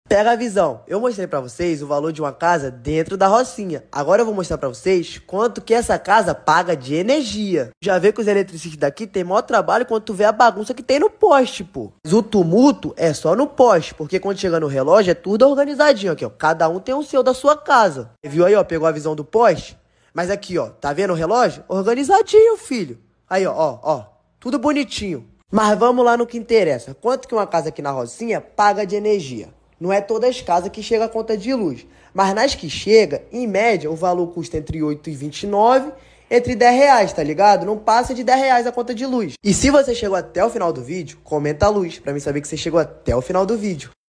Pega a visão. Eu mostrei pra vocês o valor de uma casa dentro da Rocinha. Agora eu vou mostrar pra vocês quanto que essa casa paga de energia. Já vê que os eletricistas daqui tem maior trabalho quando tu vê a bagunça que tem no poste, pô. Mas o tumulto é só no poste, porque quando chega no relógio é tudo organizadinho aqui, ó. Cada um tem o seu da sua casa. Viu aí, ó? Pegou a visão do poste? Mas aqui, ó, tá vendo o relógio? Organizadinho, filho. Aí, ó, tudo bonitinho. Mas vamos lá no que interessa. Quanto que uma casa aqui na Rocinha paga de energia? Não é todas as casas que chega a conta de luz, mas nas que chega, em média, o valor custa entre 8 e 29, entre R$ 10, tá ligado? Não passa de R$ 10 a conta de luz. E se você chegou até o final do vídeo, comenta a luz, pra mim saber que você chegou até o final do vídeo.